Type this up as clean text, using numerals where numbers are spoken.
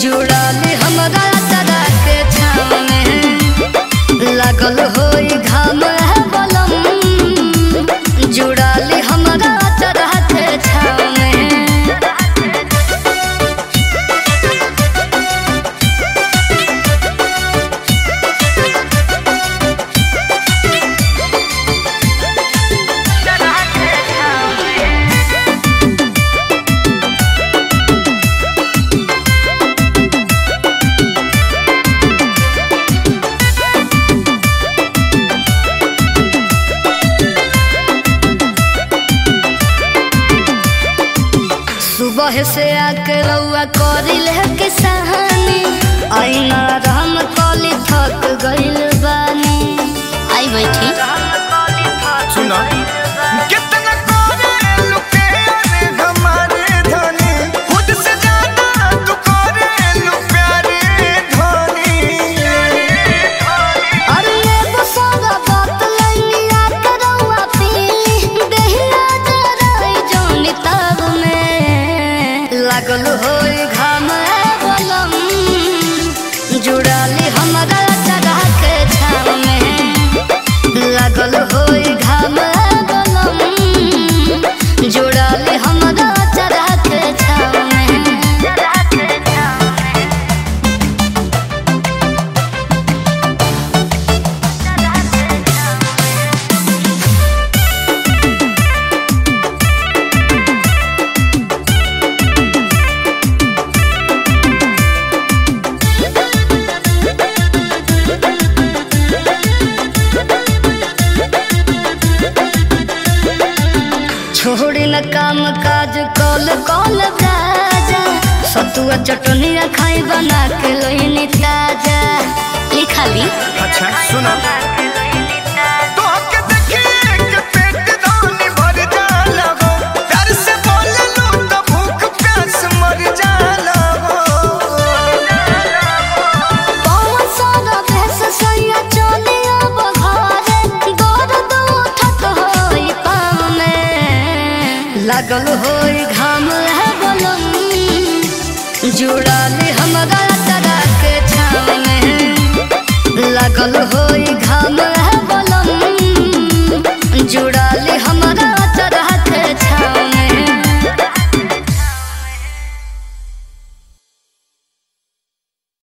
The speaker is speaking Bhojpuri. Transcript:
जुड़ाली हमरा तरह के छाव में लागल होई घाम है बलम। जुड़ाली हमरा तरह के छाव में। सुबह से आके रउआ करिल है किसानी, आईना राम कली थक गइल बानी। आई बैठी सुना कितना करे लुके रे हमारे धनी, खुद से ज्यादा तू करे लु प्यारे धनी। अरे एगो सारा बात लइनी आके रउआ पीली, देहिया जराई जौनी तब में लागल होई घाम है बलम। जुड़ाली हमरा तरह के छाव में लागल होई घाम है बलम। जुड़ाली हमरा तरह के छाव में। छोड़ी न काम काज कल कल राजा, सतुआ चटनिया खाई बना के लोइनी ताजा। लिखाली अच्छा सुना तो हक देखिए के पेट दानी भर जाला हो, डर से बोले लो तो भूख प्यास मर जाला हो। पवन सारा भैंस सैया चलिया बघारे, दर्द उठत होई पाँव में लागल होई घाम है बलम। जुड़ाली हमरा तरह के छाव में लागल हो